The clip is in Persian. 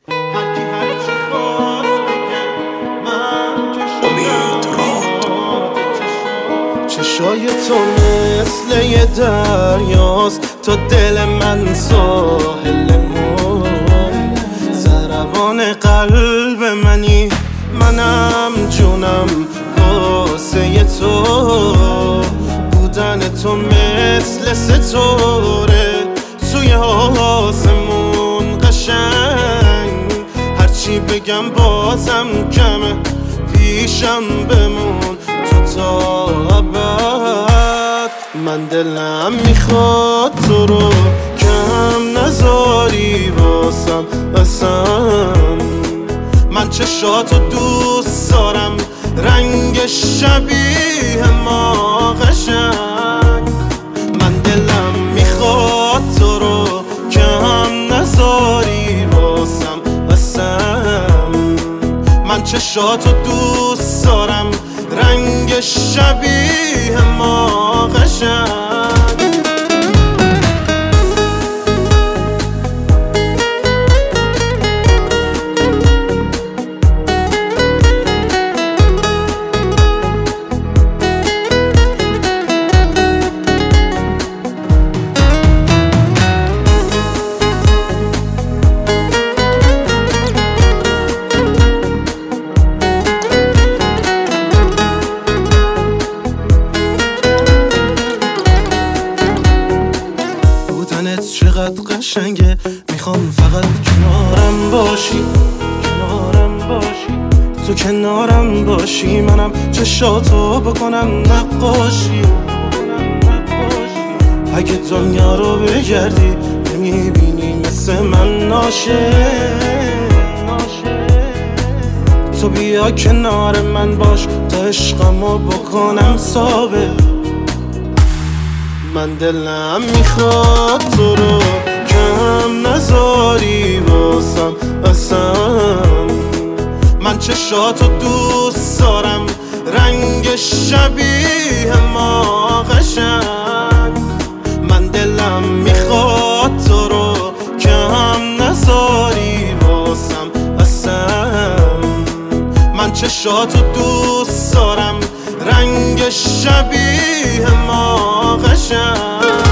هر کی هر چی خواست بگه من که شدم چشای تو مثل یه دریاست، تو دل من ساحلمون، ضربان قلب منی منم جونم واسه تو، بودن تو مثل ستاره توی آسمون قشنگ، هرچی بگم بازم کمه پیشم بمون تو تا ابد. من دلم میخواد تو رو کم نذاری واسم اصلا، من چشاتو دوست دارم رنگ شبیه ما قشنگ، من دلم میخواد تو رو کم نذاری واسم اصلا، من چشاتو دوست دارم رنگ شبیه ما قشنگ. چقدر قشنگه، میخوام فقط کنارم باشی، تو کنارم باشی، منم چشاتو بکنم نقاشی. اگه دنیا رو بگردی نمیبینی مثل من ناشه، تو بیا کنار من باش تا عشقمو بکنم ثابت. من دلم میخواد تو رو کم نذاری واسم اصلا، من چشاتو دوست دارم رنگ شبیه ما قشنگ، من دلم میخواد تو رو کم نذاری واسم اصلا، من چشاتو دوست دارم رنگ شبیه ما قشنگ.